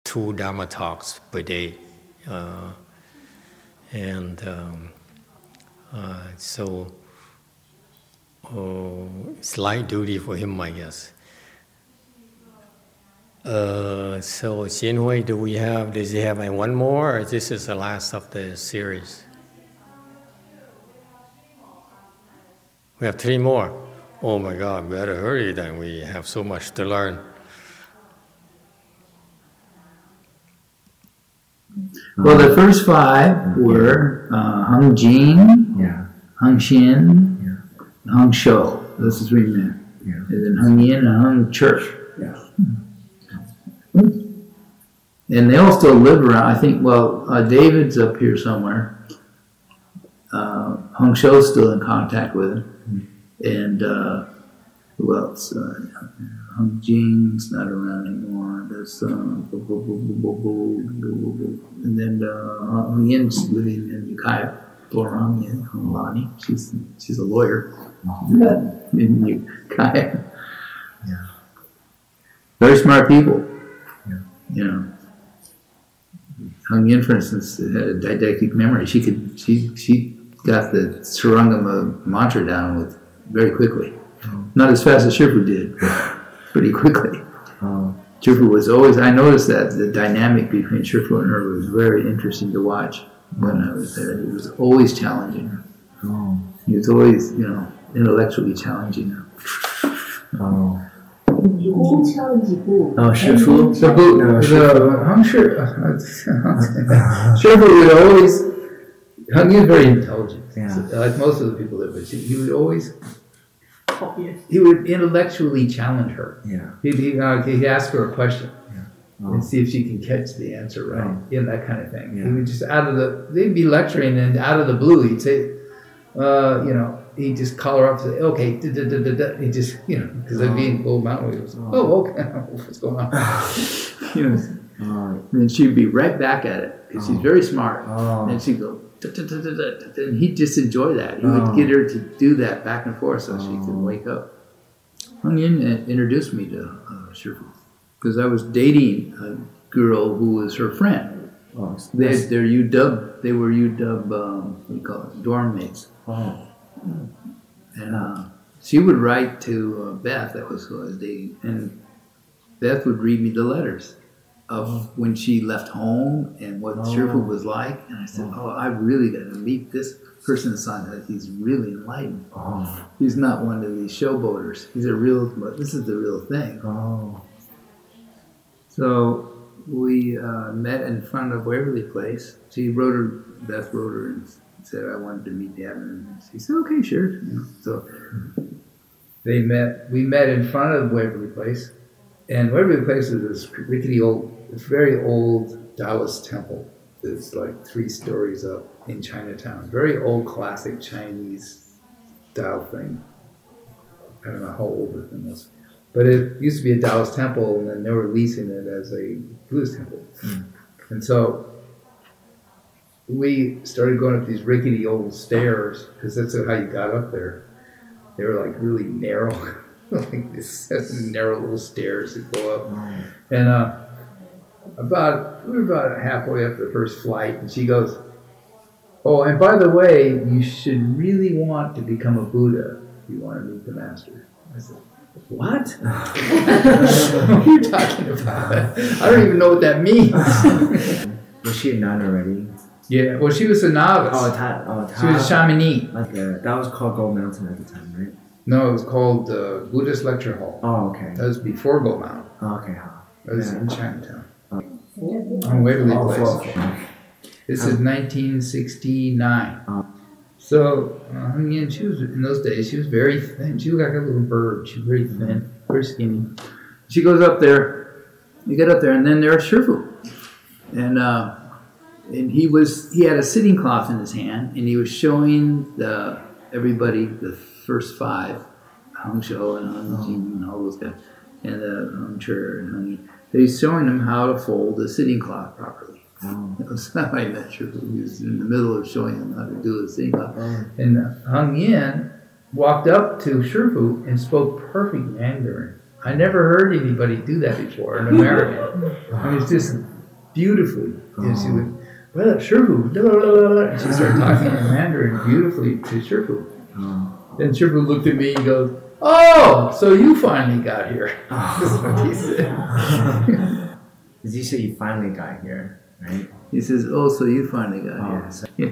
2 Dharma talks per day. And so it's light duty for him, I guess. So Xian Hui, does he have one more, or this is the last of the series? We have 3 more. Oh my God, better hurry then, we have so much to learn. Well, the first 5 were Hung Jing, Hung Xin, Hung Shou. Those are 3 men. And then Hung Yin and Hung Church. And they all still live around. I think, David's up here somewhere. Hung Shou's still in contact with him. And who else? Hung Jing's not around anymore. There's and then Hung Yin's living in Ukiah, Hung Yin, Hung Lani. She's a lawyer in Ukiah. Very smart people. You know, Hung Yin, for instance, had a didactic memory. She got the Sarangama mantra down with very quickly. Not as fast as Shifu did, pretty quickly. Shifu was always, I noticed that the dynamic between Shifu and her was very interesting to watch when I was there. He was always challenging her. He was always, intellectually challenging her. Shifu? Shifu would always, Hung Yin is very intelligent, like most of the people there, but he would always, he would intellectually challenge her. He'd ask her a question and see if she can catch the answer right, that kind of thing. He would just they'd be lecturing, and out of the blue, he'd say, he'd just call her up and say, okay, he just, because they'd be in Gold Mountain, he was, okay, what's going on? And then she'd be right back at it, because she's very smart. And she'd go, and he'd just enjoy that. He would get her to do that back and forth so she could wake up. Hung Yin introduced me to Shifu, because I was dating a girl who was her friend. They were UW, what do you call it, dorm mates. And she would write to Beth, that was who I was dating, and Beth would read me the letters of when she left home and what Shifu was like. And I said, I really got to meet this person's son. He's really enlightened. He's not one of these showboaters. This is the real thing. So we met in front of Waverly Place. Beth wrote her and said I wanted to meet Dad, and she said, okay, sure. So we met in front of Waverly Place, and Waverly Place is this rickety very old Taoist temple. It's like 3 stories up in Chinatown. Very old, classic Chinese Tao thing. I don't know how old the thing was. But it used to be a Taoist temple, and then they were leasing it as a Buddhist temple. And so we started going up these rickety old stairs, because that's how you got up there. They were like really narrow, like this narrow little stairs that go up. And we were about halfway up the first flight, and she goes, and by the way, you should really want to become a Buddha if you want to meet the master. I said, what? What are you talking about? I don't even know what that means. Was she a nun already? Yeah, well, she was a novice. She was a Chamonix. That was called Gold Mountain at the time, right? No, it was called Buddhist Lecture Hall. Okay. That was before Gold Mountain. Okay. That was in Chinatown. On Waverly Place. This is 1969. So Hung Yin, she was, in those days, she was very thin. She looked like a little bird. She was very thin, very skinny. She goes up there, you get up there, and then there's Shifu. And he had a sitting cloth in his hand, and he was showing everybody the first 5, Hung Shou and Hung Jing and all those guys, and Hung Cher and Hung Yin. He's showing them how to fold the sitting cloth properly. That was how I met Shifu. He was in the middle of showing them how to do the sitting cloth. And Hung Yin walked up to Shifu and spoke perfect Mandarin. I never heard anybody do that before in America. I mean, it's just beautifully. And she would, well, Shifu, blah, blah, blah, blah. And she started talking in Mandarin beautifully to Shifu. Then Shifu looked at me and goes, "Oh, so you finally got here." That's what he said. Did you say you finally got here, right? He says, "Oh, so you finally got here." So, Yeah.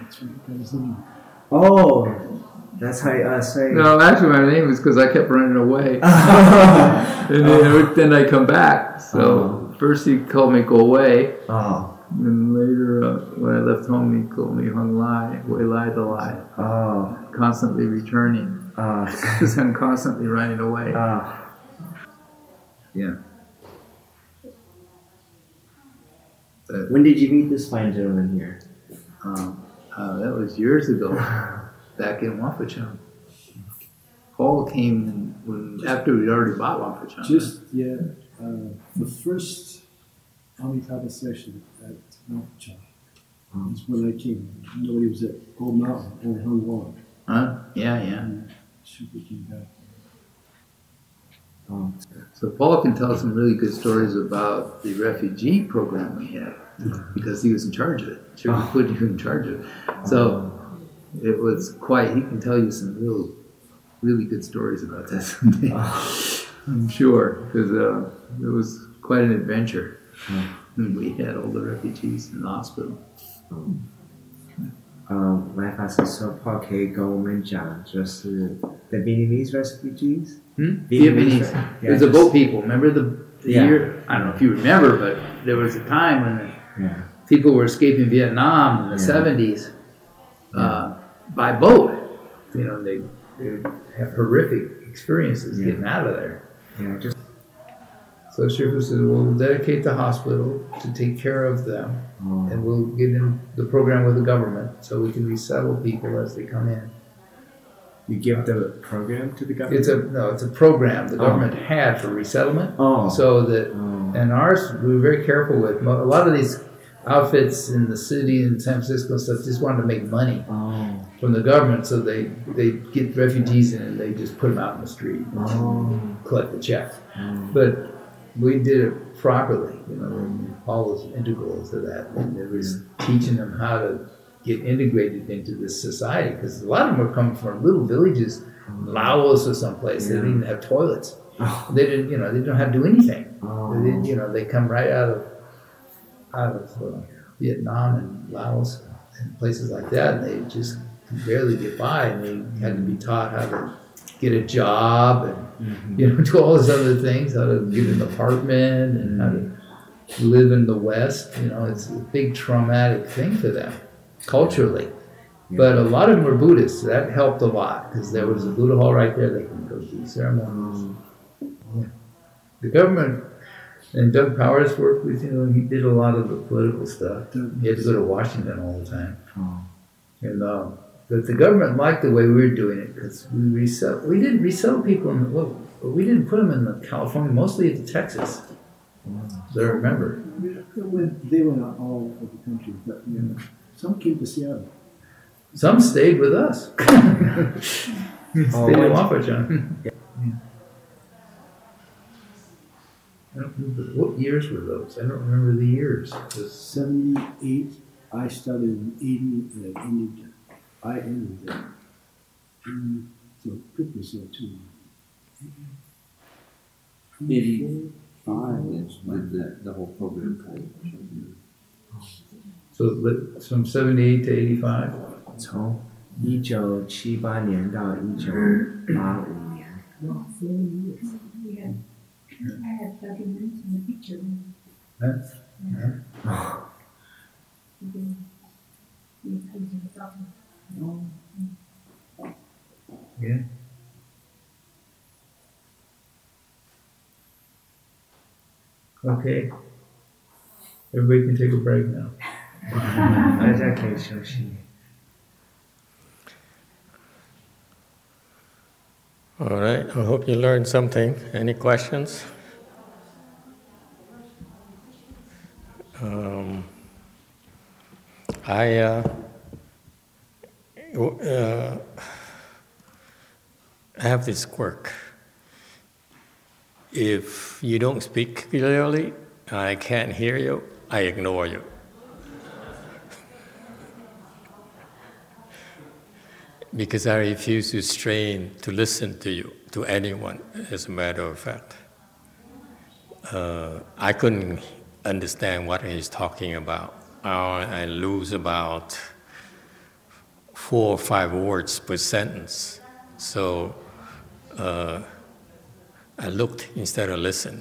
oh, that's how you say. No, actually, my name is because I kept running away. And then I come back. So first he called me "Go away." And later, when I left home, he called me "Hung Lai," Wei Lai the Lai. Constantly returning. Because I'm constantly running away. Yeah. When did you meet this fine gentleman here? That was years ago, back in Wampachang. Paul came after we'd already bought Wampachang. The first Amitabha session at Wampachang. That's when I came. Nobody was at Gold Mountain, only Hung Wong. Yeah. Super came back. So Paul can tell some really good stories about the refugee program we had, because he was in charge of it. Sure, we put him in charge of it. So it was quite, he can tell you some really good stories about that someday. I'm sure, because it was quite an adventure. We had all the refugees in the hospital. 我来发现说 Paul 可以跟我们讲，就是 the Vietnamese refugees. Vietnamese. It was the boat people. Remember the year? I don't know if you remember, but there was a time when people were escaping Vietnam in the 70s by boat. You know, they have horrific experiences getting out of there. So Shifu said, we'll dedicate the hospital to take care of them, and we'll get in the program with the government so we can resettle people as they come in. You give the program to the government? It's a program the government had for resettlement. So that, and ours, we were very careful with. A lot of these outfits in the city in San Francisco and stuff just wanted to make money from the government, so they get refugees in and they just put them out in the street and collect the check. But we did it properly, you know, and Paul was integral to that. And it was teaching them how to get integrated into this society, because a lot of them were coming from little villages, Laos or someplace. They didn't have toilets. They didn't, they didn't know how to do anything. They didn't, they come right out of Vietnam and Laos and places like that, and they just could barely get by, and they had to be taught how to get a job and do all these other things, how to get an apartment and how to live in the West. It's a big traumatic thing for them culturally. But a lot of them were Buddhists. So that helped a lot, because there was a Buddha hall right there. They can go do ceremonies. The government, and Doug Powers worked with, he did a lot of the political stuff. He had to go to Washington all the time. And but the government liked the way we were doing it, because we didn't resettle people we didn't put them in California, mostly into Texas. So I remember. They went out all over the country, but some came to Seattle. Some stayed with us. Stayed in Wampachang. I don't remember what years were those. I don't remember the years. 78. I started in 80, and I ended there. So quickly, so too. 85 is when the whole program kind of. So from 78 to 85? 从1978年到1985年。 Yeah. Okay. Everybody can take a break now. 大家可以休息。 All right, I hope you learned something. Any questions? I have this quirk. If you don't speak clearly, I can't hear you, I ignore you. Because I refuse to strain to listen to you, to anyone, as a matter of fact. I couldn't understand what he's talking about. I lose about 4 or 5 words per sentence. So I looked instead of listened.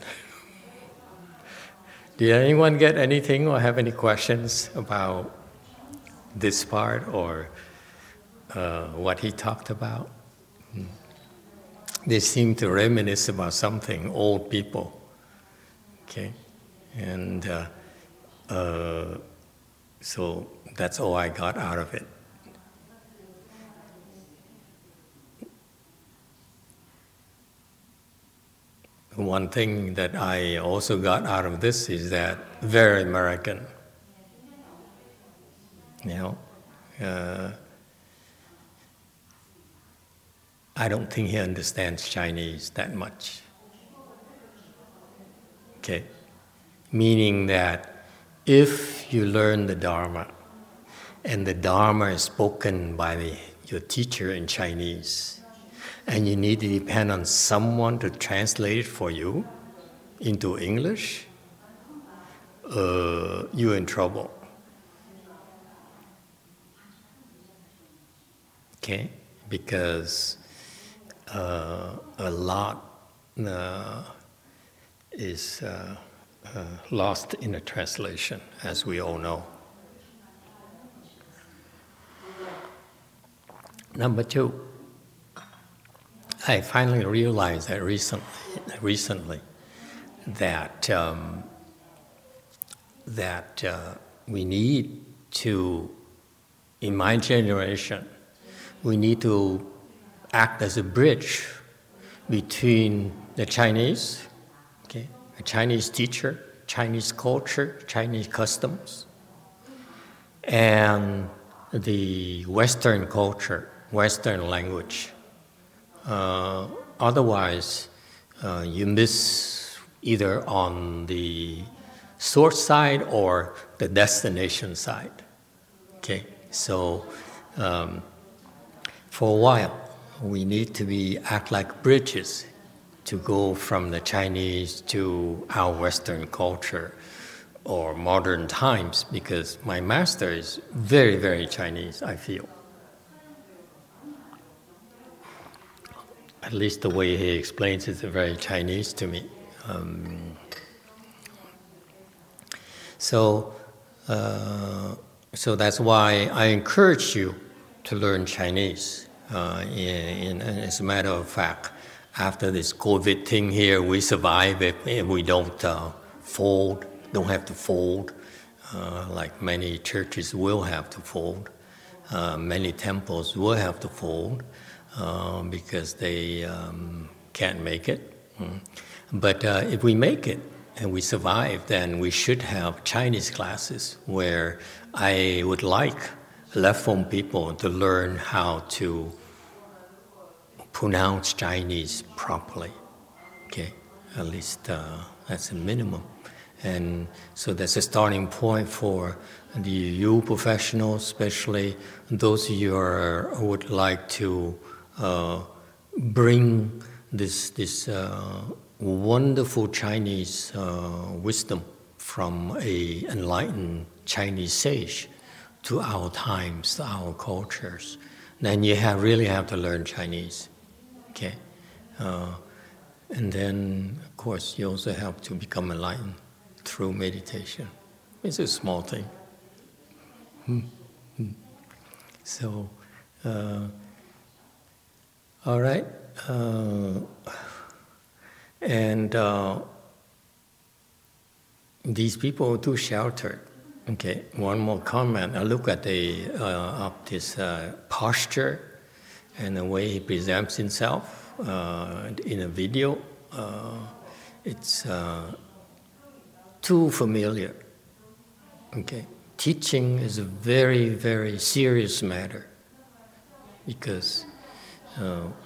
Did anyone get anything or have any questions about this part or what he talked about? They seem to reminisce about something, old people. Okay, and so that's all I got out of it. One thing that I also got out of this is that very American. You know, I don't think he understands Chinese that much. Okay, meaning that if you learn the Dharma, and the Dharma is spoken by your teacher in Chinese, and you need to depend on someone to translate it for you into English, you're in trouble. Okay, because a lot is lost in the translation, as we all know. Number 2, I finally realized that recently that we need to, in my generation, we need to act as a bridge between the Chinese, okay, a Chinese teacher, Chinese culture, Chinese customs, and the Western culture, Western language. Otherwise, you miss either on the source side or the destination side. Okay, so for a while, we need to act like bridges to go from the Chinese to our Western culture or modern times, because my master is very, very Chinese, I feel. At least the way he explains it is very Chinese to me. So that's why I encourage you to learn Chinese. As a matter of fact, after this COVID thing here, we survive if we don't fold, don't have to fold, like many churches will have to fold. Many temples will have to fold. Because they can't make it. But if we make it and we survive, then we should have Chinese classes where I would like left phone people to learn how to pronounce Chinese properly. Okay, at least that's a minimum. And so that's a starting point for you professionals, especially those of you who would like to bring this wonderful Chinese wisdom from an enlightened Chinese sage to our times, to our cultures. Then you really have to learn Chinese, okay? And then, of course, you also have to become enlightened through meditation. It's a small thing. So, all right, and these people are too sheltered. Okay, one more comment. I look at this posture and the way he presents himself in a video. It's too familiar. Okay, teaching is a very, very serious matter because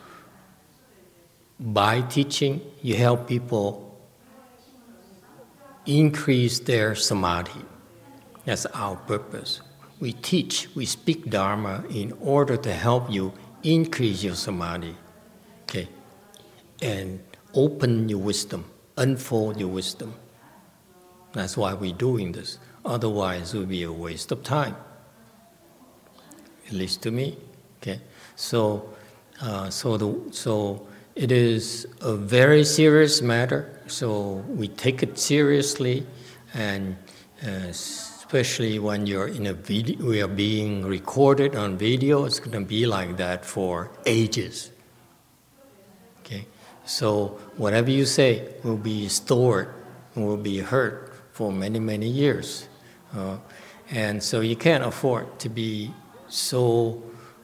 by teaching, you help people increase their samadhi. That's our purpose. We teach, we speak Dharma in order to help you increase your samadhi, okay, and open your wisdom, unfold your wisdom. That's why we're doing this. Otherwise, it would be a waste of time, at least to me. Okay, so it is a very serious matter. So we take it seriously, and especially when you're in a video, we are being recorded on video. It's going to be like that for ages. Okay, so whatever you say will be stored and will be heard for many, many years. And so you can't afford to be so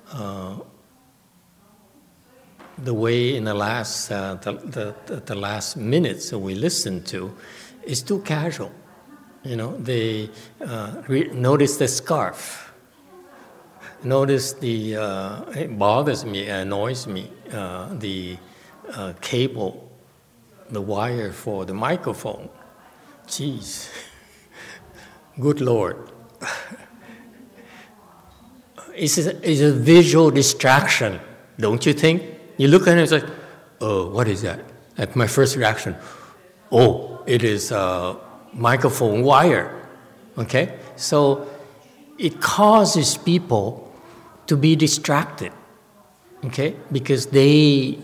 the way in the last the last minutes that we listened to is too casual. You know, they notice the scarf. Notice the it bothers me, annoys me. The cable, the wire for the microphone. Jeez, good Lord. It's a visual distraction, don't you think? You look at it, it's like, oh, what is that? That's my first reaction. Oh, it is a microphone wire. Okay? So it causes people to be distracted. Okay? Because they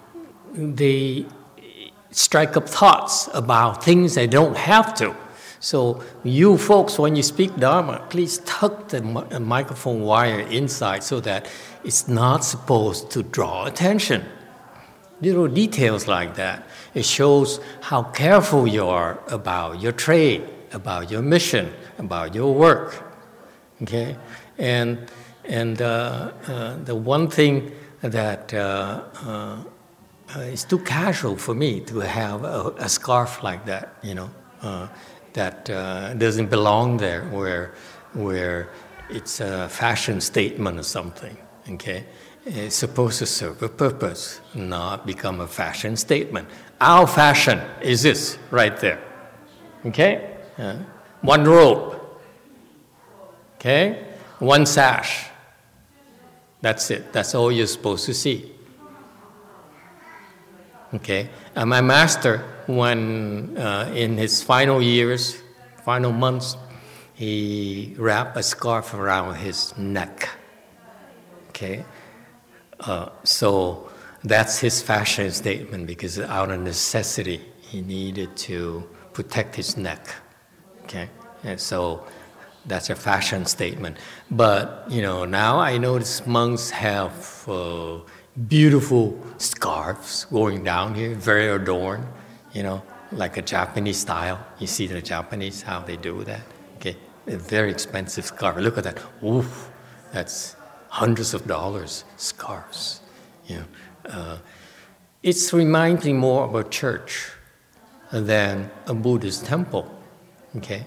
strike up thoughts about things they don't have to. So you folks, when you speak Dharma, please tuck the microphone wire inside so that it's not supposed to draw attention. Little details like that. It shows how careful you are about your trade, about your mission, about your work. Okay, and the one thing that is too casual for me to have a scarf like that, you know. That doesn't belong there, where it's a fashion statement or something. Okay, it's supposed to serve a purpose, not become a fashion statement. Our fashion is this right there. Okay, one robe. Okay, one sash. That's it. That's all you're supposed to see. Okay, and my master, when in his final years, final months, he wrapped a scarf around his neck. Okay, so that's his fashion statement, because out of necessity, he needed to protect his neck. Okay, and so that's a fashion statement. But you know, now I notice monks have beautiful scarves going down here, very adorned, you know, like a Japanese style. You see the Japanese, how they do that. Okay, a very expensive scarf. Look at that. Oof, that's hundreds of dollars scarves. You know, it's reminding more of a church than a Buddhist temple. Okay,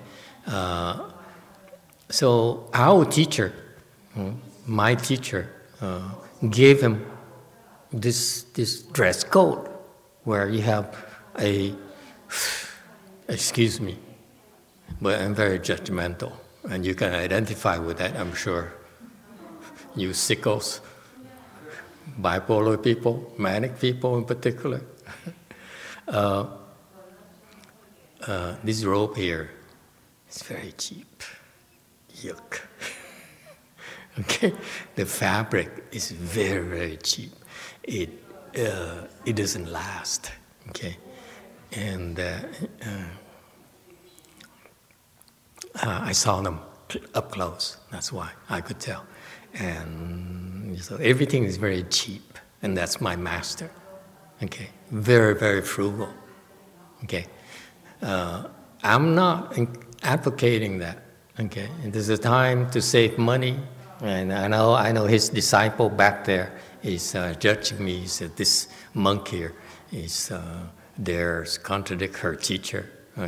so our teacher, my teacher, gave him this dress code where you have a, excuse me, but I'm very judgmental, and you can identify with that, I'm sure. You sickos, bipolar people, manic people in particular. This robe here is very cheap. Yuck. Okay, the fabric is very, very cheap. It doesn't last. Okay, and I saw them up close. That's why I could tell. And so everything is very cheap, and that's my master. Okay, very, very frugal. Okay, I'm not advocating that. Okay, and there's a time to save money, and I know his disciple back there is judging me. He said, this monk here is dares contradict her teacher.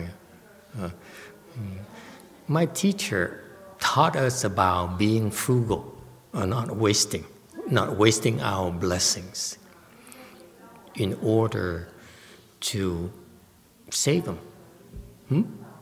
My teacher taught us about being frugal, not wasting our blessings in order to save them.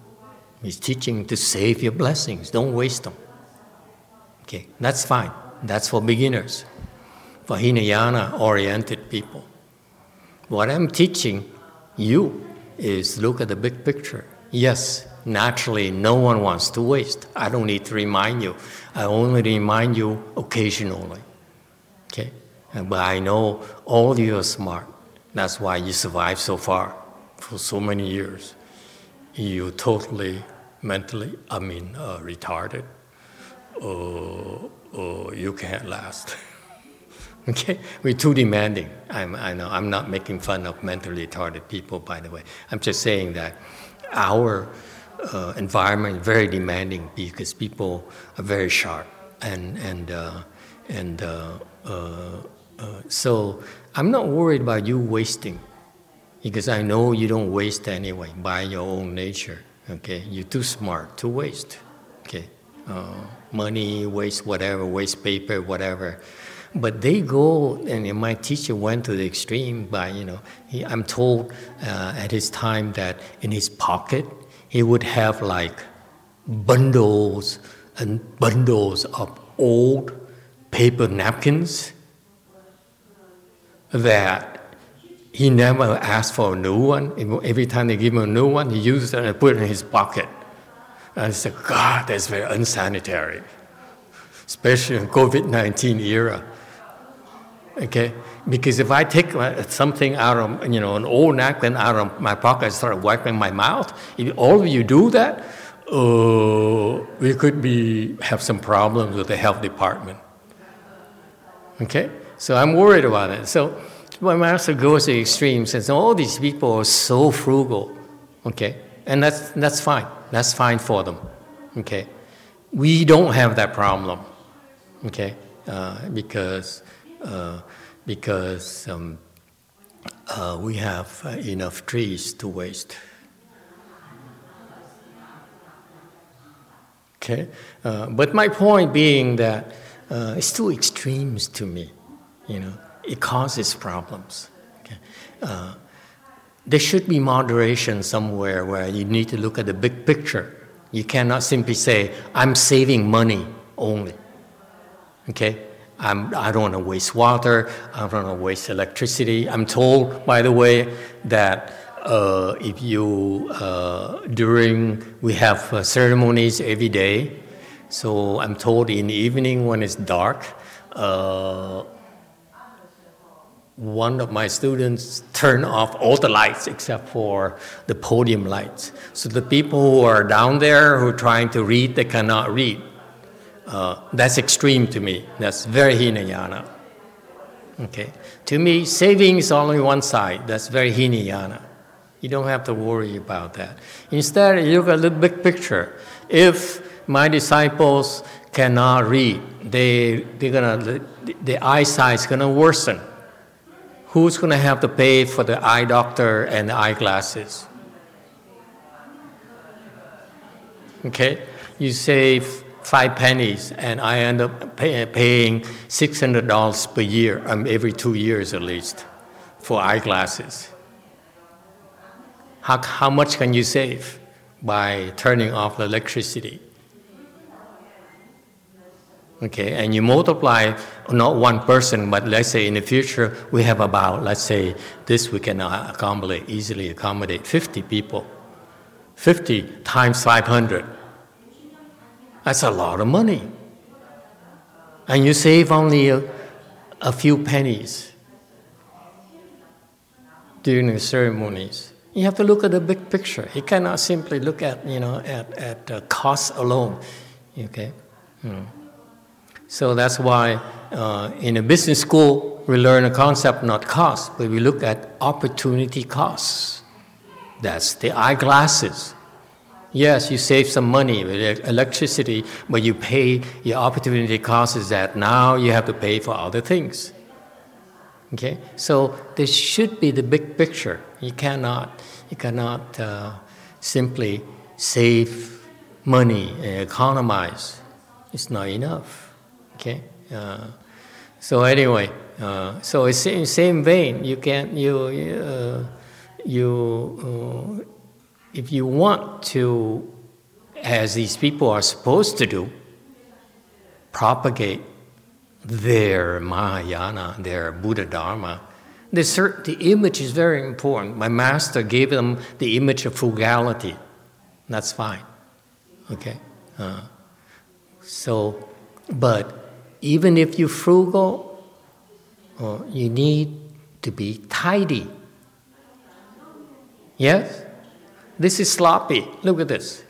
He's teaching to save your blessings. Don't waste them. Okay, that's fine. That's for beginners, for Hinayana-oriented people. What I'm teaching you is look at the big picture. Yes, naturally, no one wants to waste. I don't need to remind you. I only remind you occasionally. Okay? But I know all of you are smart. That's why you survived so far for so many years. You totally mentally, retarded. You can't last. Okay? We're too demanding. I know. I'm not making fun of mentally retarded people, by the way. I'm just saying that our environment is very demanding because people are very sharp. So I'm not worried about you wasting, because I know you don't waste anyway by your own nature. Okay? You're too smart to waste. Okay? Money, waste whatever, waste paper, whatever. But they go, and my teacher went to the extreme by, I'm told at his time that in his pocket, he would have like bundles and bundles of old paper napkins that he never asked for a new one. Every time they give him a new one, he uses it and put it in his pocket. And I said, God, that's very unsanitary, especially in COVID-19 era. Okay, because if I take something out of, an old napkin out of my pocket and start wiping my mouth, if all of you do that, we could have some problems with the health department. Okay, so I'm worried about it. So my master goes to the extremes and says, all these people are so frugal. Okay, and that's fine. That's fine for them. Okay, we don't have that problem. Okay, because we have enough trees to waste. Okay, but my point being that it's too extremes to me. It causes problems. Okay, there should be moderation somewhere where you need to look at the big picture. You cannot simply say, "I'm saving money only." Okay. I don't want to waste water. I don't want to waste electricity. I'm told, by the way, that if you we have ceremonies every day. So I'm told in the evening when it's dark, one of my students turned off all the lights except for the podium lights. So the people who are down there who are trying to read, they cannot read. That's extreme to me. That's very Hinayana. Okay. To me, saving is only one side. That's very Hinayana. You don't have to worry about that. Instead, you look at the big picture. If my disciples cannot read, the eyesight is gonna worsen. Who's gonna have to pay for the eye doctor and the eyeglasses? Okay. You save 5 pennies, and I end up paying $600 per year, every 2 years at least, for eyeglasses. How much can you save by turning off the electricity? Okay, and you multiply not one person, but let's say in the future we have about, let's say this we can easily accommodate 50 people. 50 times 500. That's a lot of money. And you save only a few pennies during the ceremonies. You have to look at the big picture. You cannot simply look at, at cost alone. Okay? So that's why in a business school, we learn a concept, not cost, but we look at opportunity costs. That's the eyeglasses. Yes, you save some money with electricity, but you pay, your opportunity cost is that now you have to pay for other things. Okay? So there should be the big picture. You cannot simply save money and economize. It's not enough. Okay? So anyway, so it's in the same vein. You can't, if you want to as these people are supposed to do, propagate their Mahayana, their Buddha Dharma, the image is very important. My master gave them the image of frugality. That's fine. Okay? But even if you're frugal, you need to be tidy. Yes? This is sloppy. Look at this.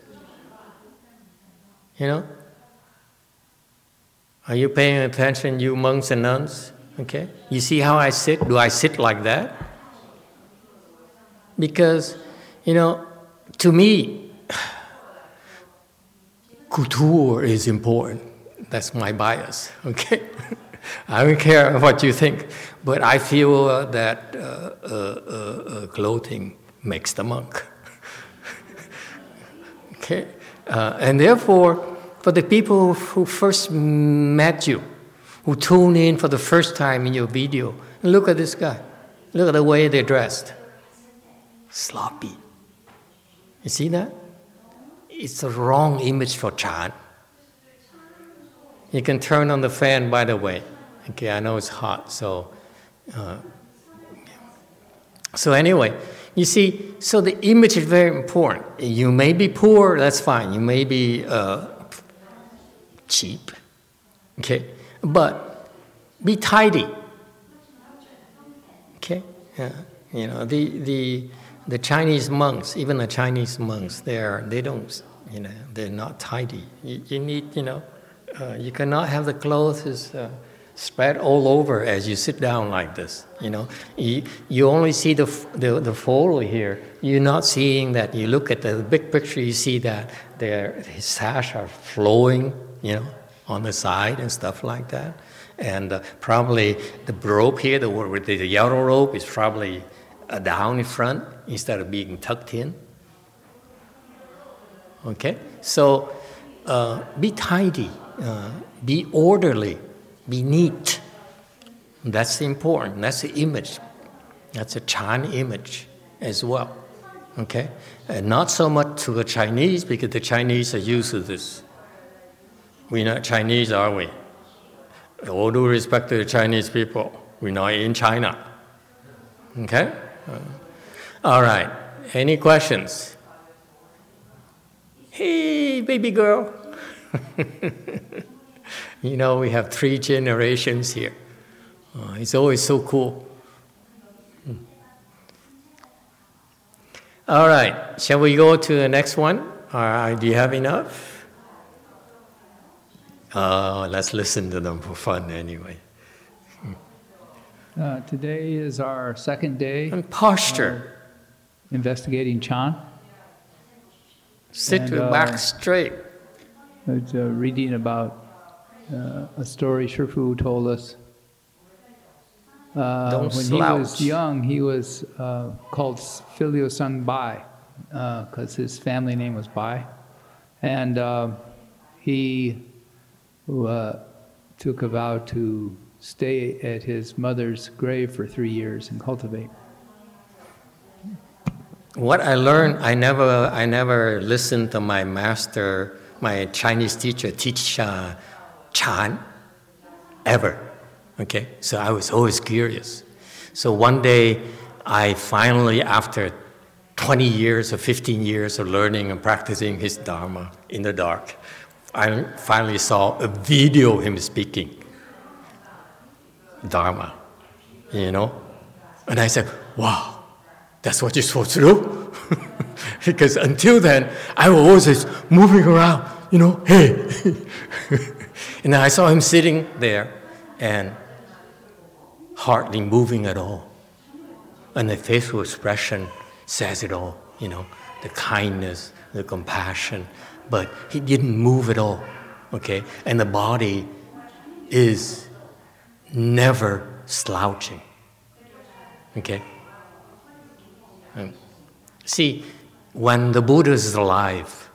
You know? Are you paying attention, you monks and nuns? Okay? You see how I sit? Do I sit like that? Because, you know, to me, couture is important. That's my bias, okay? I don't care what you think, but I feel that clothing makes the monk. Okay? And therefore, for the people who first met you, who tune in for the first time in your video, look at this guy. Look at the way they're dressed. Sloppy. You see that? It's the wrong image for Chan. You can turn on the fan, by the way. Okay, I know it's hot, so anyway, you see, so the image is very important. You may be poor, that's fine. You may be cheap, okay? But be tidy, okay? You know, the Chinese monks, even the Chinese monks, they don't, you know, they're not tidy. You need, you know, you cannot have the clothes spread all over as you sit down like this. You know, you only see the photo here. You're not seeing that. You look at the big picture, you see that his sash are flowing, you know, on the side and stuff like that. And probably the robe here, the yellow robe, is probably down in front instead of being tucked in. Okay, so be tidy, be orderly. Be neat. That's important. That's the image. That's a Chan image as well. Okay? And not so much to the Chinese, because the Chinese are used to this. We're not Chinese, are we? All due respect to the Chinese people, we're not in China. Okay? All right. Any questions? Hey, baby girl. You know, we have 3 generations here. It's always so cool. All right, shall we go to the next one? Do you have enough? Let's listen to them for fun anyway. Today is our second day. And posture. Investigating Chan. Sit your back straight. I was reading about a story Shifu told us. Don't when slouch. he was young, he was called Filio Sung Bai, because his family name was Bai. And he took a vow to stay at his mother's grave for 3 years and cultivate. What I learned, I never listened to my master, my Chinese teacher teach Chan, ever. Okay, so I was always curious. So one day, I finally, after 20 years or 15 years of learning and practicing his Dharma in the dark, I finally saw a video of him speaking Dharma, you know? And I said, wow, that's what you're supposed to do? Because until then, I was always just moving around, you know, hey. And I saw him sitting there and hardly moving at all. And the facial expression says it all, you know, the kindness, the compassion, but he didn't move at all, okay? And the body is never slouching, okay? See, when the Buddha is alive,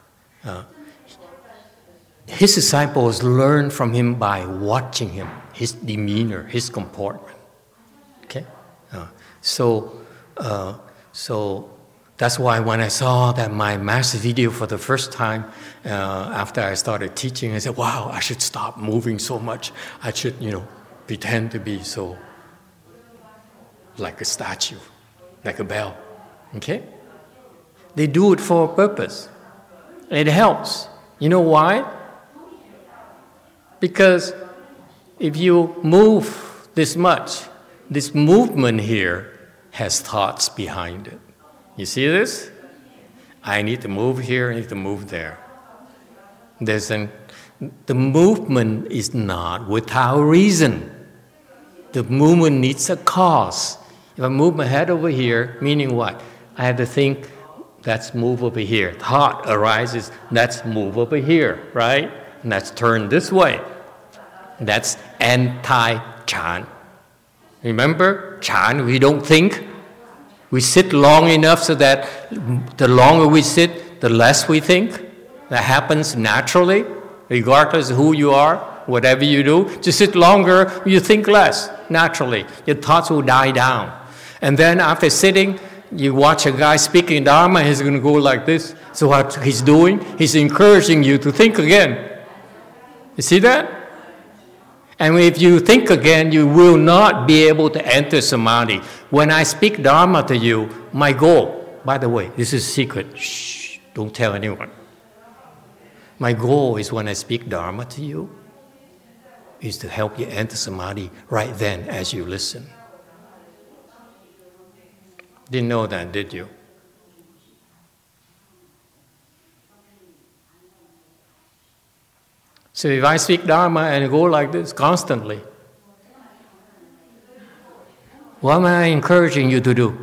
his disciples learn from him by watching him, his demeanor, his comportment. Okay, so That's why when I saw that my master video for the first time, after I started teaching, I said, wow, I should stop moving so much. I should, pretend to be so like a statue, like a bell. Okay? They do it for a purpose. It helps. You know why? Because if you move this much, this movement here has thoughts behind it. You see this? I need to move here, I need to move there. The movement is not without reason. The movement needs a cause. If I move my head over here, meaning what? I have to think, let's move over here. Thought arises, let's move over here, right? And let's turn this way. That's anti-Chan. Remember, Chan, we don't think. We sit long enough so that the longer we sit, the less we think. That happens naturally, regardless of who you are, whatever you do. Just sit longer, you think less, naturally. Your thoughts will die down. And then after sitting, you watch a guy speaking Dharma, he's going to go like this. So what he's doing, he's encouraging you to think again. You see that? And if you think again, you will not be able to enter Samadhi. When I speak Dharma to you, my goal, by the way, this is secret, shh, don't tell anyone. My goal is when I speak Dharma to you, is to help you enter Samadhi right then as you listen. Didn't know that, did you? So if I speak Dharma and go like this constantly, what am I encouraging you to do?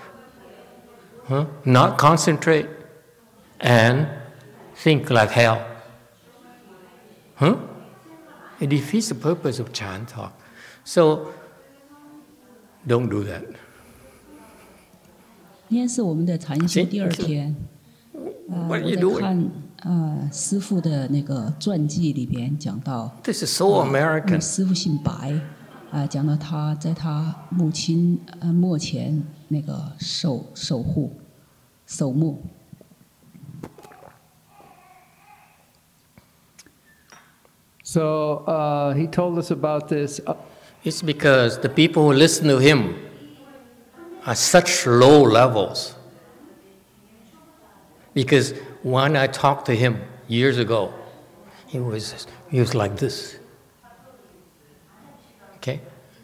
Not concentrate and think like hell. It defeats the purpose of Chan talk. So don't do that. 今天是我们的禅修第二天，我在看师父的那个传记里边讲到， This is so American. 师父姓白，讲到他在他母亲墓前那个守墓。 So he told us about this. It's because the people who listen to him are such low levels. Because when I talked to him years ago, he was like this. Okay?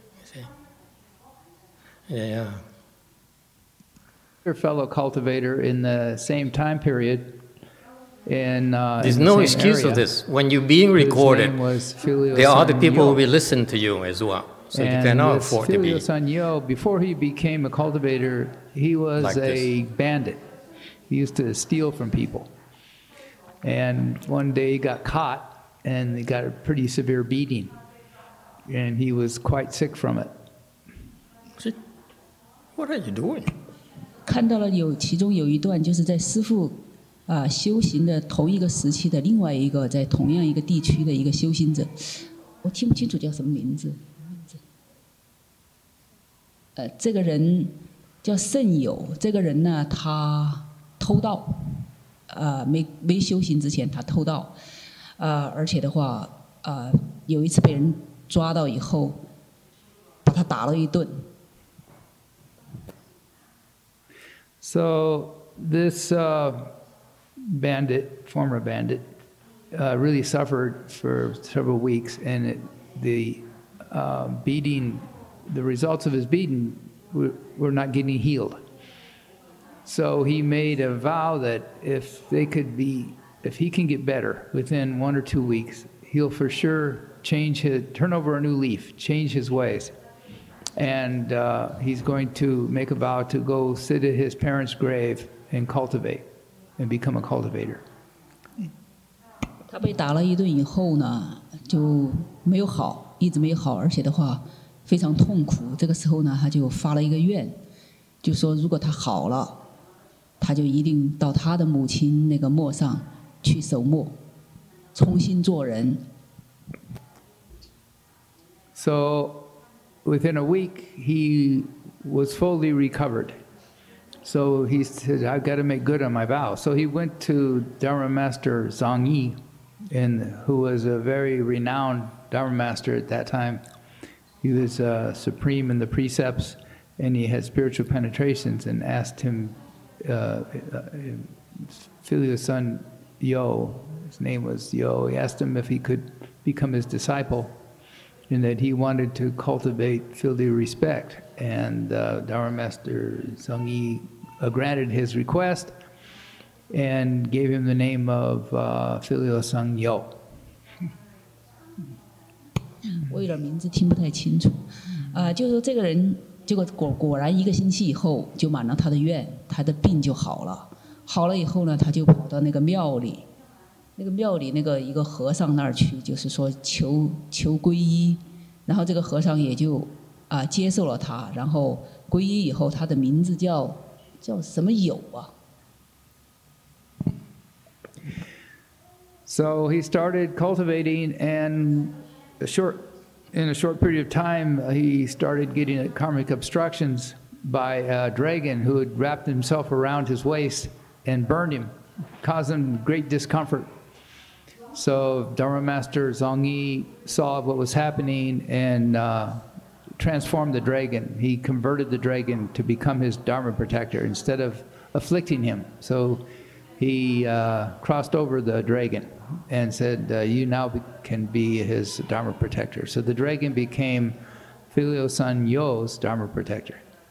Yeah. Your fellow cultivator in the same time period. There's no excuse for this. When you're being recorded, there are other people who will listen to you as well. So you cannot afford to be. Filio San Yo, before he became a cultivator, he was like a bandit. He used to steal from people. And one day he got caught and he got a pretty severe beating. And he was quite sick from it. What are you doing? 看到了其中有一段就是在师父修行的同一个时期的另外一个在同样一个地区的一个修行者，我听不清楚叫什么名字。这个人叫圣友，这个人呢，他偷盗，没修行之前他偷盗，而且的话，有一次被人抓到以后，把他打了一顿。 So this former bandit, really suffered for several weeks, and the results of his beating were not getting healed. So he made a vow that if he can get better within 1 or 2 weeks, he'll for sure turn over a new leaf, change his ways. And he's going to make a vow to go sit at his parents' grave and cultivate and become a cultivator. 他被打了一顿以后呢，就没有好，一直没有好，而且的话非常痛苦。这个时候呢，他就发了一个愿，就说如果他好了，他就一定到他的母亲那个墓上去守墓，重新做人。 So within a week, he was fully recovered. So he said, I've got to make good on my vow. So he went to Dharma Master Zhang Yi, who was a very renowned Dharma Master at that time. He was supreme in the precepts, and he had spiritual penetrations, and asked him, filial son Yo, his name was Yo, he asked him if he could become his disciple, and that he wanted to cultivate filial respect. And Dharma Master Zhang Yi granted his request and gave him the name of filial son Yo. 我有点名字听不太清楚，就是说这个人，结果果然1个星期以后就满了他的愿，他的病就好了。好了以后呢，他就跑到那个庙里，那个一个和尚那儿去，就是说求皈依，然后这个和尚也就接受了他，然后皈依以后，他的名字叫什么友啊？ So he started cultivating, and in a short period of time, he started getting karmic obstructions by a dragon who had wrapped himself around his waist and burned him, caused him great discomfort. So Dharma Master Zhang Yi saw what was happening and transformed the dragon. He converted the dragon to become his Dharma protector instead of afflicting him. So he crossed over the dragon and said, you now can be his Dharma protector. So the dragon became filial son Yo's Dharma protector.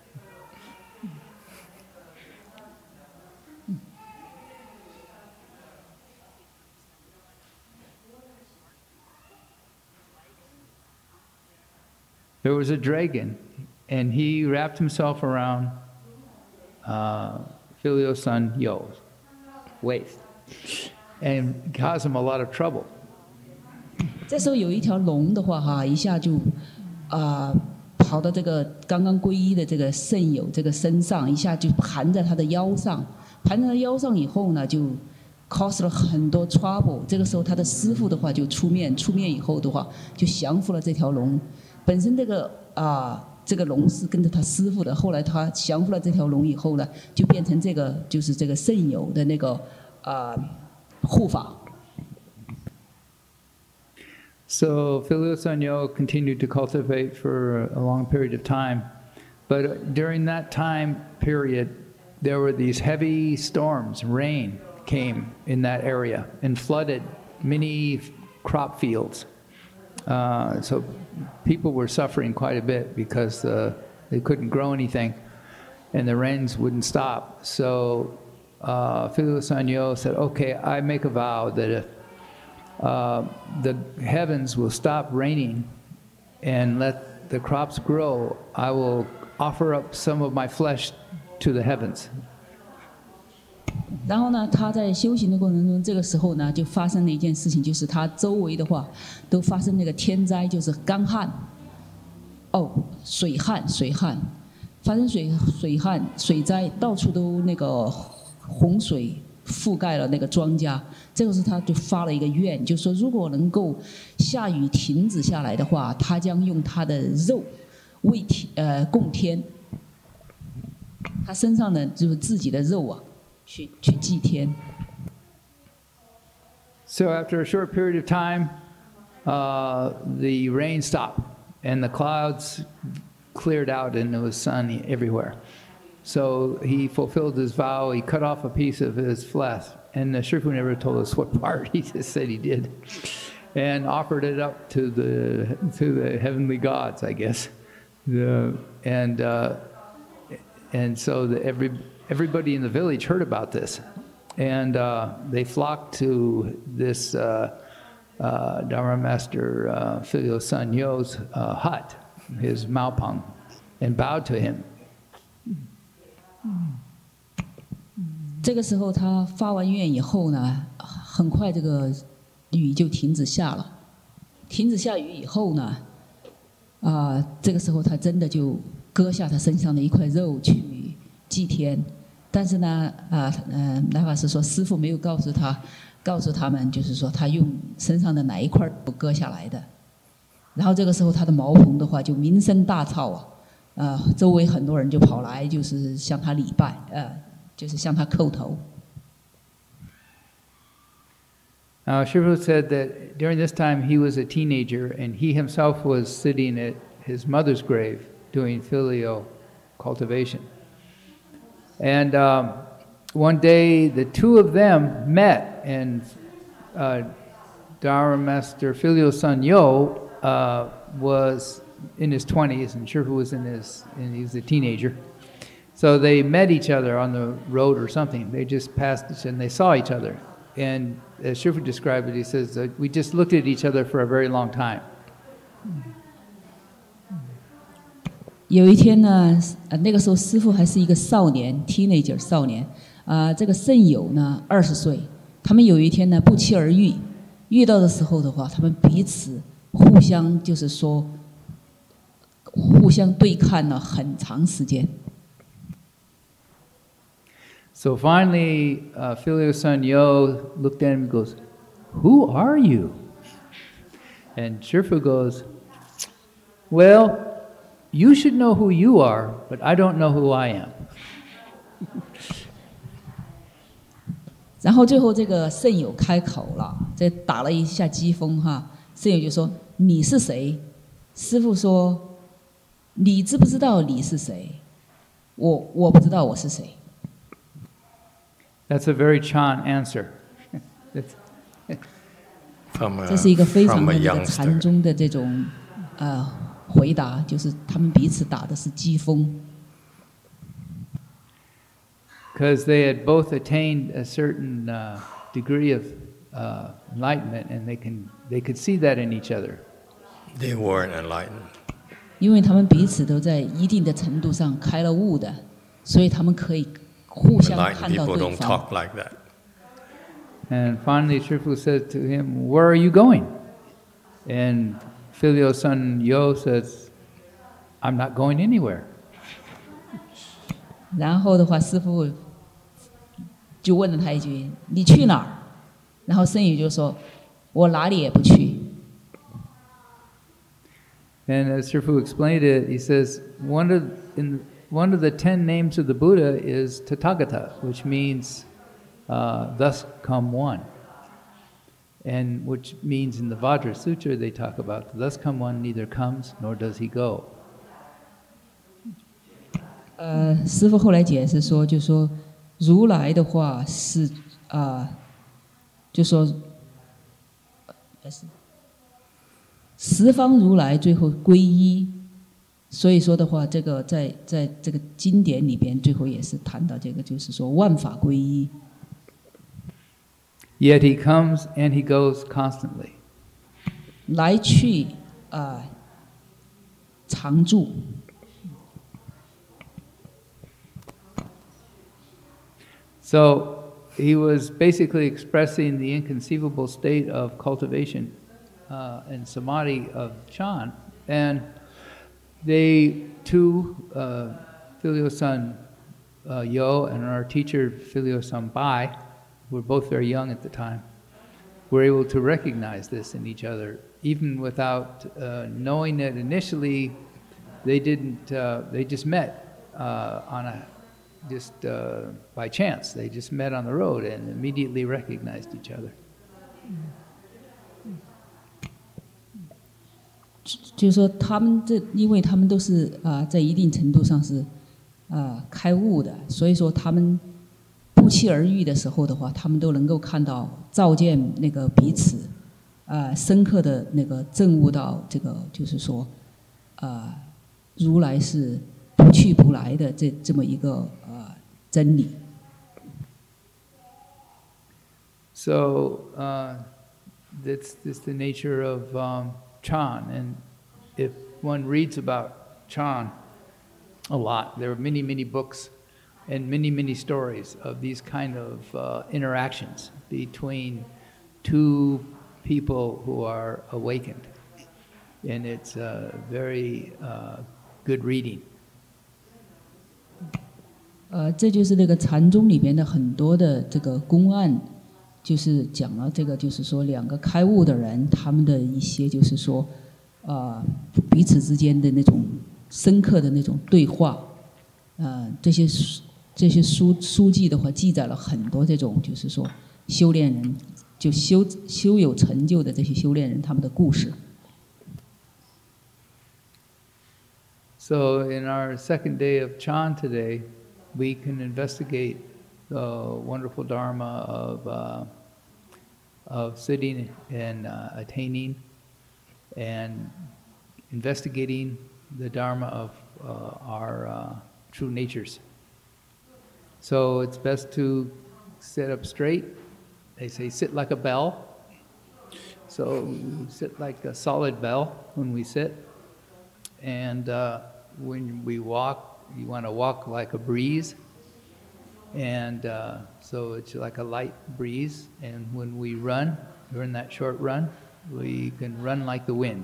There was a dragon, and he wrapped himself around filial son Yo's waist and caused him a lot of trouble. 这时候有一条龙的话，一下就跑到这个刚刚皈依的这个圣友这个身上，一下就盘在他的腰上，盘在他腰上以后呢，就 cause 了很多 trouble。这个时候他的师父的话就出面以后的话，就降服了这条龙。本身这个龙是跟着他师父的，后来他降服了这条龙以后呢，就变成就是这个圣友的那个护法。 So filial son Yo continued to cultivate for a long period of time, but during that time period, there were these heavy storms. Rain came in that area and flooded many crop fields. So people were suffering quite a bit because they couldn't grow anything, and the rains wouldn't stop. So filial son Yo said, "Okay, I make a vow that if the heavens will stop raining and let the crops grow, I will offer up some of my flesh to the heavens." 然后呢，他在修行的过程中，这个时候呢，就发生了一件事情，就是他周围的话都发生那个天灾，就是干旱，水旱，发生水旱、水灾，到处都那个洪水覆盖了那个庄稼。这个时候他就发了一个愿，就说如果能够下雨停止下来的话，他将用他的肉供天，他身上的就是自己的肉啊。 去祭天。 So after a short period of time, the rain stopped and the clouds cleared out and it was sunny everywhere. So he fulfilled his vow. He cut off a piece of his flesh, and the Shifu never told us what part. He just said he did, and offered it up to the heavenly gods, I guess. And so everybody in the village heard about this, and they flocked to this Dharma Master filial son Yo's hut, his maopang, and bowed to him. 这个时候他发完愿以后呢，很快这个雨就停止下了。停止下雨以后呢，这个时候他真的就割下他身上的一块肉去祭天。 但是呢，南法师说，师父没有告诉他们，就是说他用身上的哪一块不割下来的。然后这个时候他的茅棚的话就名声大噪啊， 周围很多人就跑来，就是向他礼拜，就是向他叩头。 Shifu said that during this time he was a teenager and he himself was sitting at his mother's grave doing filial cultivation. And one day the two of them met, and Dharma Master Filial Son Yo was in his 20s and Shifu was he was a teenager. So they met each other on the road or something. They just passed each other and they saw each other. And as Shifu described it, he says, we just looked at each other for a very long time. 有一天呢，那个时候师父还是一个少年 ，teenager 少年，这个圣友呢20岁，他们有一天呢不期而遇，遇到的时候的话，他们彼此互相就是说，互相对看了很长时间。 So finally, Filial Son Yo looked at him and goes, "Who are you?" And Shifu goes, "Well, you should know who you are, but I don't know who I am." 然后最后这个圣友开口了，这打了一下机锋哈。圣友就说：“你是谁？”师父说：“你知不知道你是谁？我不知道我是谁。” That's a very Chan answer. 这是一个非常的那个禅宗的这种回答，就是他们彼此打的是机锋。 Because they had both attained a certain degree of enlightenment, and they could see that in each other. They weren't enlightened. 因为他们彼此都在一定的程度上开了悟的，所以他们可以互相看到对方。 And finally, Shifu said to him, "Where are you going?" And Filial Son Yo says, "I'm not going anywhere." 然后的话，师父就问了他一句：“你去哪儿？”然后圣友就说：“我哪里也不去。” And as Shifu explained it, he says one of the 10 names of the Buddha is Tathagata, which means thus come one. And which means in the Vajra Sutra they talk about thus come one neither comes nor does he go. 师父后来解释说，就说如来的话是就说十方如来最后归一，所以说的话，这个在这个经典里边最后也是谈到这个，就是说万法归一。 Yet he comes and he goes constantly. 来去常住。 So he was basically expressing the inconceivable state of cultivation and samadhi of Chan, and they too, Filial Son Yo and our teacher Filial Son Bai, who were both very young at the time, were able to recognize this in each other, even without knowing it initially. They didn't. They just met by chance. They just met on the road and immediately recognized each other. 就是说，他们因为他们都是在一定程度上是开悟的，所以说他们不期而遇的时候的话，他们都能够看到照见那个彼此深刻的那个证悟到这个，就是说如来是不去不来的这么一个真理。 So that's the nature of Chan, and if one reads about Chan a lot, there are many books and many stories of these kind of interactions between two people who are awakened, and it's very good reading. 这就是那个禅宗里边的很多的这个公案，就是讲了这个，就是说两个开悟的人，他们的一些就是说彼此之间的那种深刻的那种对话。这些书记的话，记载了很多这种就是说修炼人，就修有成就的这些修炼人他们的故事。 So in our second day of Chan today, we can investigate the wonderful Dharma of sitting and attaining, and investigating the Dharma of our true natures. So it's best to sit up straight. They say sit like a bell. So we sit like a solid bell when we sit. And when we walk, you want to walk like a breeze. And so it's like a light breeze. And when we run, during that short run, we can run like the wind.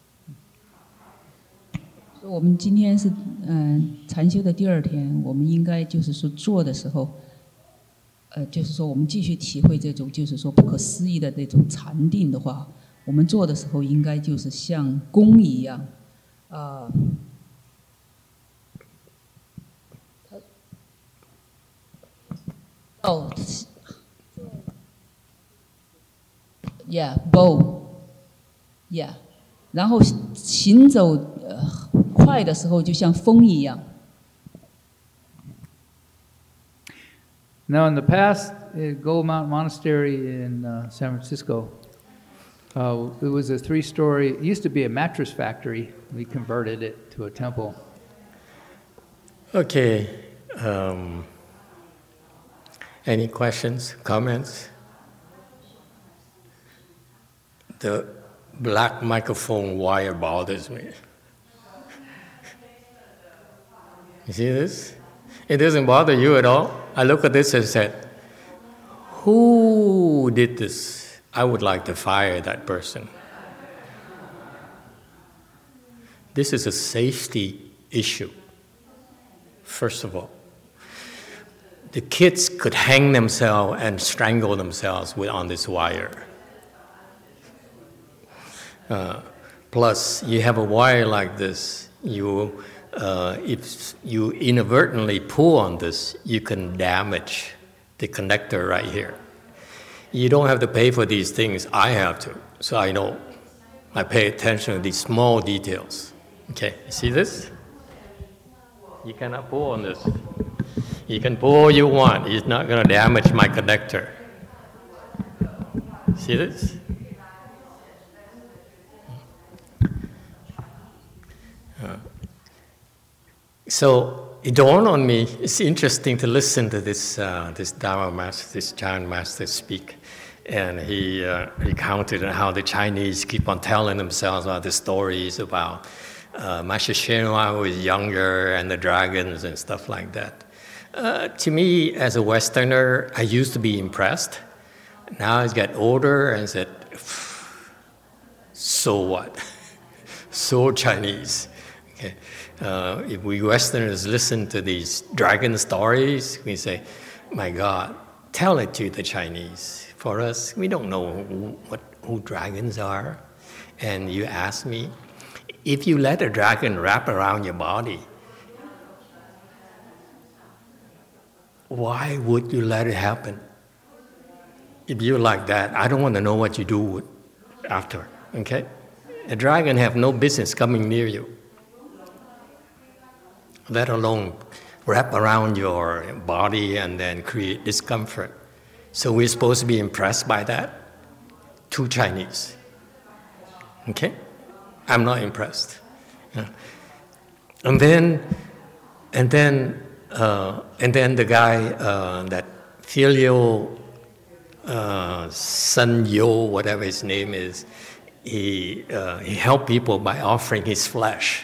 我们今天是禅修的第2天，我们应该就是说做的时候，就是说我们继续体会这种就是说不可思议的那种禅定的话，我们做的时候应该就是像弓一样，bow，yeah，然后行走快的时候就像风一样。 Now, in the past, at Gold Mountain Monastery in San Francisco, it was a 3-story. It used to be a mattress factory. We converted it to a temple. Okay. Any questions, comments? The black microphone wire bothers me. You see this? It doesn't bother you at all. I look at this and said, who did this? I would like to fire that person. This is a safety issue, first of all. The kids could hang themselves and strangle themselves on this wire. Plus, you have a wire like this. If you inadvertently pull on this, you can damage the connector right here. You don't have to pay for these things. I have to, so I know. I pay attention to these small details. Okay, you see this? You cannot pull on this. You can pull all you want. It's not going to damage my connector. See this? So it dawned on me, it's interesting to listen to this Dharma master, this Chan master speak. And he recounted how the Chinese keep on telling themselves about the stories about Master Shenhua who was younger and the dragons and stuff like that. To me, as a Westerner, I used to be impressed. Now I get older and said, so what? So Chinese. Okay. If we Westerners listen to these dragon stories, we say, my God, tell it to the Chinese. For us, we don't know who dragons are. And you ask me, if you let a dragon wrap around your body, why would you let it happen? If you're like that, I don't want to know what you do after, okay? A dragon have no business coming near you, let alone wrap around your body and then create discomfort. So we're supposed to be impressed by that? Too Chinese. Okay? I'm not impressed. Yeah. And then the guy, that Filio Sun Yo, whatever his name is, he helped people by offering his flesh.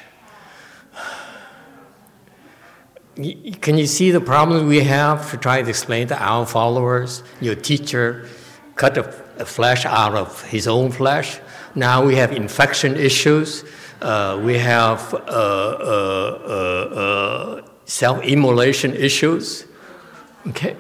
Can you see the problem we have to try to explain to our followers? Your teacher cut a flesh out of his own flesh. Now we have infection issues. We have self-immolation issues. Okay,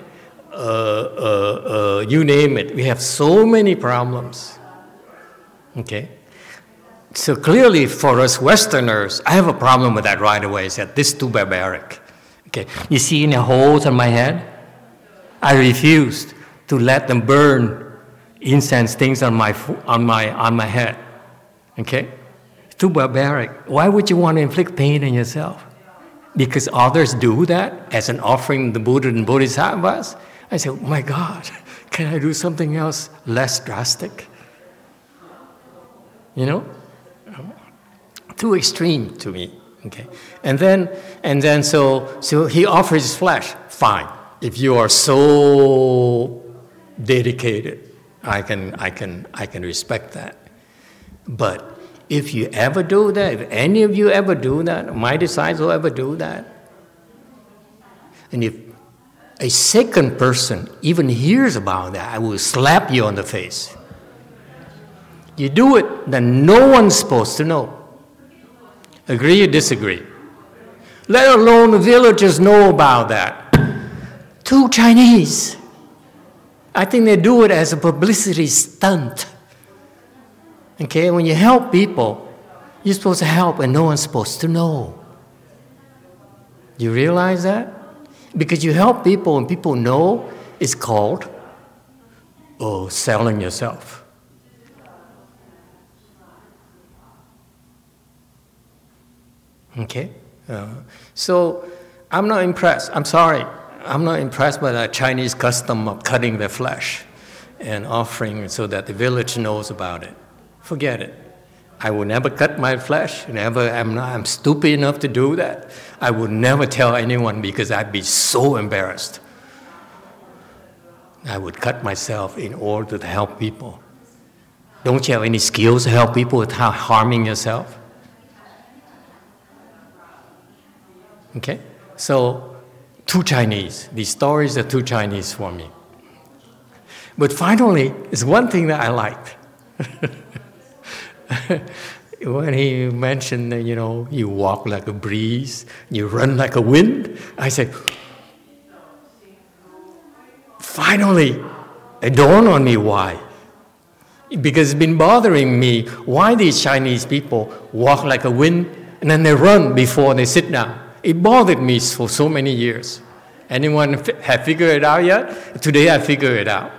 you name it. We have so many problems. Okay, So clearly for us Westerners, I have a problem with that right away. I said, this is too barbaric. Okay, you see the holes on my head? I refused to let them burn incense things on my head. Okay? Too barbaric. Why would you want to inflict pain on yourself? Because others do that as an offering to the Buddha and Bodhisattvas. I said, oh my God, can I do something else less drastic? You know? Too extreme to me. Okay. And then so he offers his flesh. Fine. If you are so dedicated, I can respect that. But if you ever do that, if any of you ever do that, my disciples ever do that, and if a second person even hears about that, I will slap you on the face. You do it, then no one's supposed to know. Agree or disagree? Let alone the villagers know about that. 2 Chinese. I think they do it as a publicity stunt. Okay, when you help people, you're supposed to help and no one's supposed to know. You realize that? Because you help people and people know, it's called selling yourself. Okay? So I'm not impressed. I'm sorry. I'm not impressed by that Chinese custom of cutting their flesh and offering so that the village knows about it. Forget it. I will never cut my flesh. I'm stupid enough to do that. I would never tell anyone because I'd be so embarrassed. I would cut myself in order to help people. Don't you have any skills to help people without harming yourself? Okay? So, 2 Chinese. These stories are 2 Chinese for me. But finally, it's one thing that I liked. When he mentioned, you walk like a breeze, you run like a wind, I said, finally, it dawned on me why. Because it's been bothering me why these Chinese people walk like a wind and then they run before they sit down. It bothered me for so many years. Anyone have figured it out yet? Today I figured it out.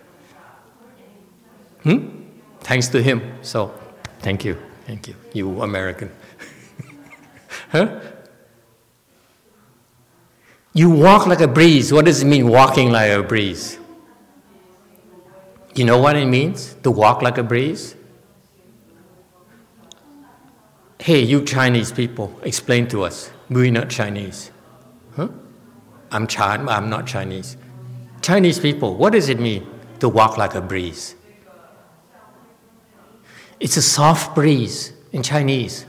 Thanks to him. So, thank you. Thank you, you American. Huh? You walk like a breeze. What does it mean, walking like a breeze? You know what it means, to walk like a breeze? Hey, you Chinese people, explain to us. We're not Chinese. Huh? I'm not Chinese. Chinese people, what does it mean to walk like a breeze? It's a soft breeze in Chinese.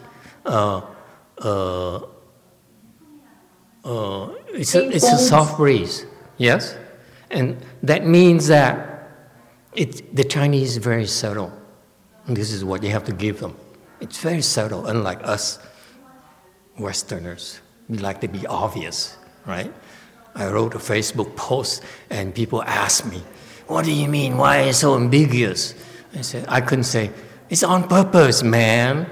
It's a soft breeze, yes? And that means that the Chinese is very subtle. And this is what you have to give them. It's very subtle, unlike us Westerners. We like to be obvious, right? I wrote a Facebook post and people asked me, what do you mean? Why is it so ambiguous? I said, I couldn't say, it's on purpose, man.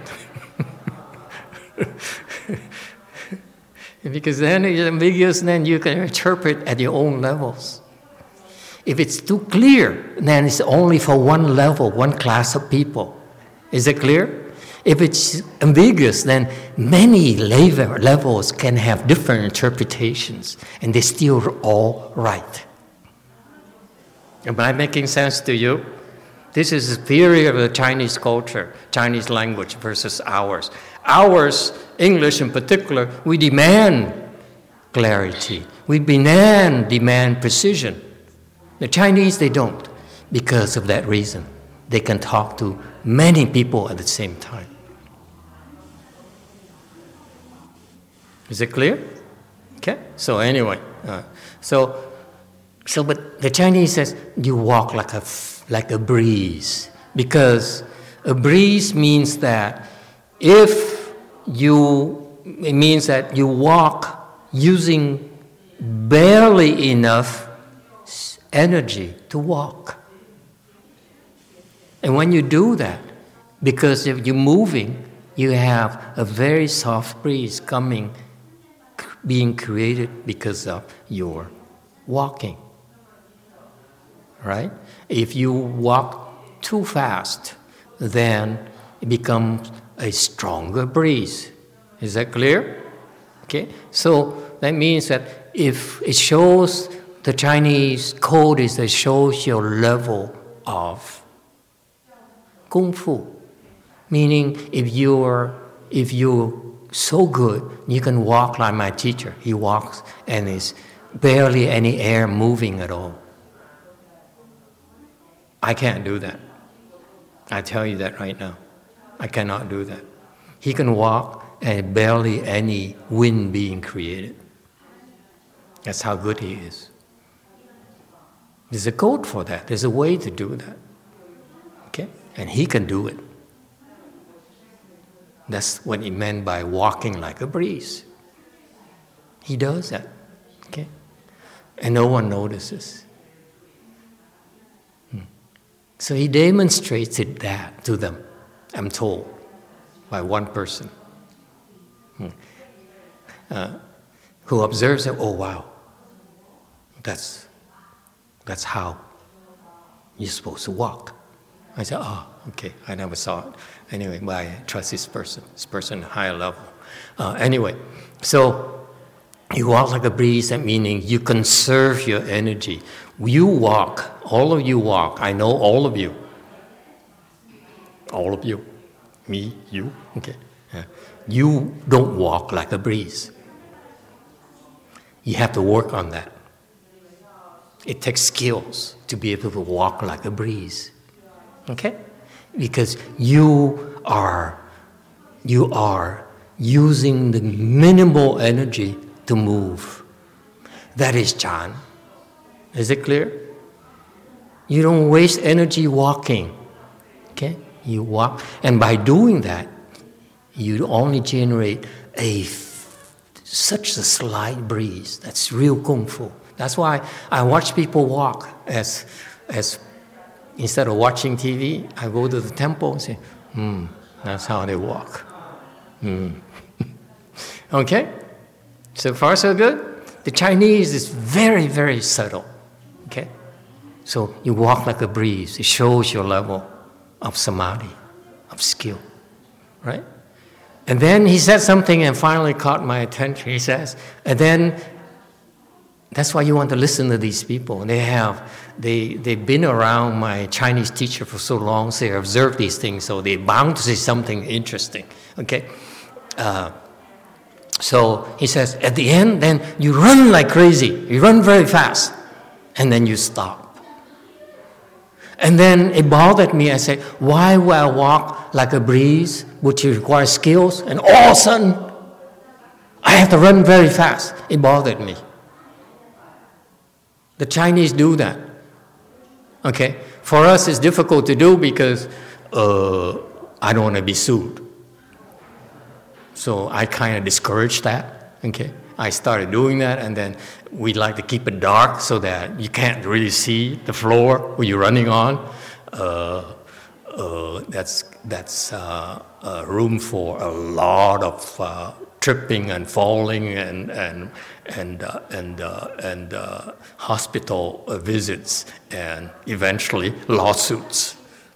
Because then it's ambiguous, then you can interpret at your own levels. If it's too clear, then it's only for one level, one class of people. Is it clear? If it's ambiguous, then many levels can have different interpretations, and they're still all right. Am I making sense to you? This is the theory of the Chinese culture, Chinese language versus ours. Ours, English in particular, we demand clarity. We demand precision. The Chinese, they don't, because of that reason. They can talk to many people at the same time. Is it clear? Okay. So anyway, but the Chinese says you walk like a breeze, because a breeze means that it means that you walk using barely enough energy to walk. And when you do that, Because if you're moving, you have a very soft breeze coming, being created because of your walking. Right? If you walk too fast, then it becomes a stronger breeze. Is that clear? Okay? So that means that if it shows, the Chinese code is that shows your level of Kung Fu. Meaning if you're so good, you can walk like my teacher. He walks and there's barely any air moving at all. I can't do that. I tell you that right now. I cannot do that. He can walk and barely any wind being created. That's how good he is. There's a code for that. There's a way to do that. Okay? And he can do it. That's what he meant by walking like a breeze. He does that. Okay? And no one notices. So he demonstrated that to them, I'm told, by one person who observes it. Oh wow, that's how you're supposed to walk. I said, oh, okay, I never saw it. Anyway, but I trust this person higher level. Anyway, so you walk like a breeze, that meaning you conserve your energy. You walk, all of you walk. I know all of you. All of you. Me, you, okay. You don't walk like a breeze. You have to work on that. It takes skills to be able to walk like a breeze. Okay? Because you are using the minimal energy to move. That is Chan. Is it clear? You don't waste energy walking. Okay? You walk, and by doing that, you only generate such a slight breeze. That's real Kung Fu. That's why I watch people walk as instead of watching TV, I go to the temple and say, that's how they walk. Okay? So far so good? The Chinese is very, very subtle. Okay? So you walk like a breeze. It shows your level of samadhi, of skill. Right? And then he said something and finally caught my attention. He says, and then that's why you want to listen to these people. They've been around my Chinese teacher for so long, so they observe these things, so they're bound to say something interesting. Okay? So he says, at the end, then you run like crazy. You run very fast. And then you stop. And then it bothered me. I said, why will I walk like a breeze, which requires skills, and all of a sudden, I have to run very fast? It bothered me. The Chinese do that. Okay? For us, it's difficult to do because I don't want to be sued. So I kind of discouraged that. Okay? I started doing that, and then we like to keep it dark so that you can't really see the floor where you're running on. That's room for a lot of tripping and falling and hospital visits and eventually lawsuits.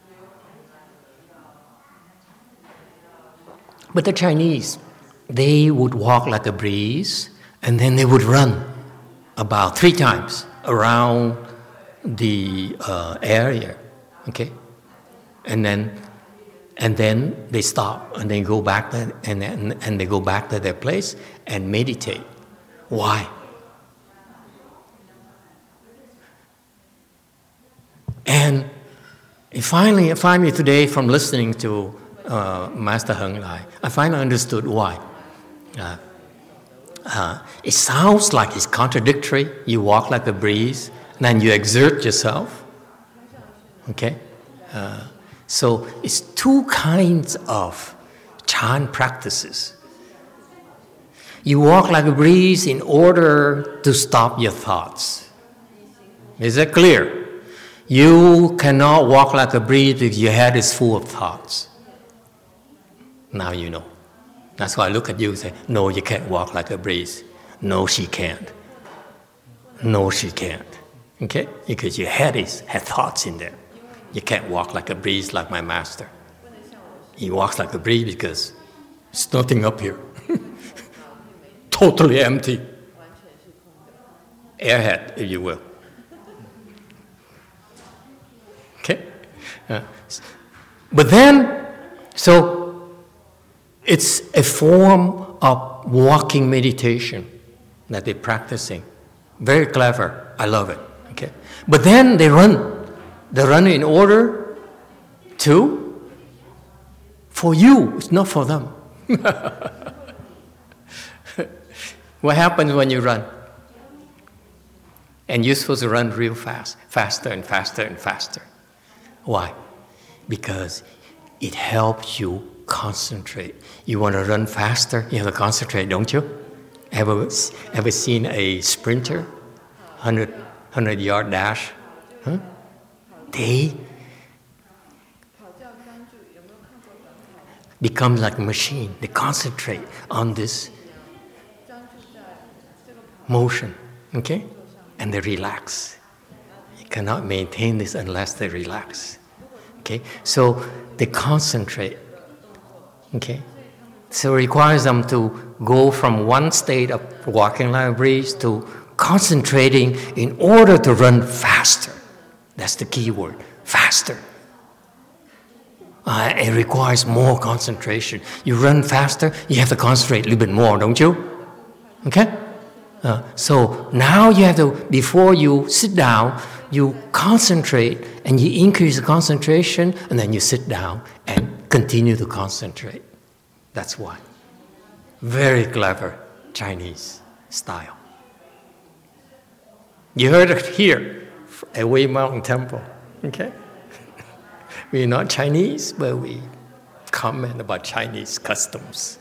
But the Chinese, they would walk like a breeze, and then they would run about 3 times around the area, okay? And then they stop, and they go back to, and they go back to their place and meditate. Why? And finally today, from listening to Master Heng Lai, I finally understood why. It sounds like it's contradictory. You walk like a breeze, and then you exert yourself. Okay? So it's 2 kinds of Chan practices. You walk like a breeze in order to stop your thoughts. Is that clear? You cannot walk like a breeze if your head is full of thoughts. Now you know. That's why I look at you and say, no, you can't walk like a breeze. No, she can't. No, she can't. Okay? Because your head has thoughts in there. You can't walk like a breeze like my master. He walks like a breeze because there's nothing up here. Totally empty. Airhead, if you will. Okay? But then, so it's a form of walking meditation that they're practicing. Very clever. I love it. Okay? But then they run. They run in order for you. It's not for them. What happens when you run? And you're supposed to run real fast, faster and faster and faster. Why? Because it helps you concentrate. You want to run faster, you have to concentrate, don't you? Ever seen a sprinter, 100-yard dash? Huh? They become like a machine. They concentrate on this motion, okay? And they relax. You cannot maintain this unless they relax, okay? So they concentrate, okay? So it requires them to go from one state of walking like a breeze to concentrating in order to run faster. That's the key word, faster. It requires more concentration. You run faster, you have to concentrate a little bit more, don't you? Okay? So now you have to, before you sit down, you concentrate and you increase the concentration and then you sit down and continue to concentrate. That's why. Very clever Chinese style. You heard it here at Wei Mountain Temple, okay? We're not Chinese, but we comment about Chinese customs.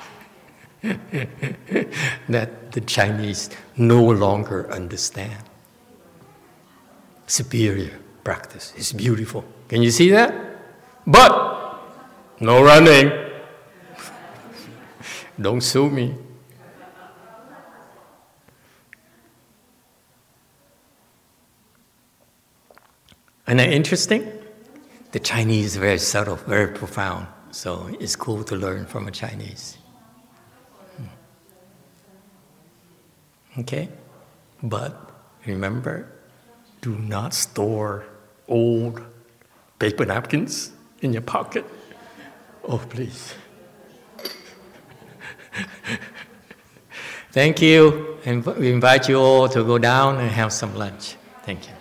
That the Chinese no longer understand. Superior practice. It's beautiful. Can you see that? But no running. Don't sue me. Isn't that interesting? The Chinese is very subtle, very profound. So it's cool to learn from a Chinese. Okay? But remember, do not store old paper napkins in your pocket. Oh, please. Thank you. And we invite you all to go down and have some lunch. Thank you.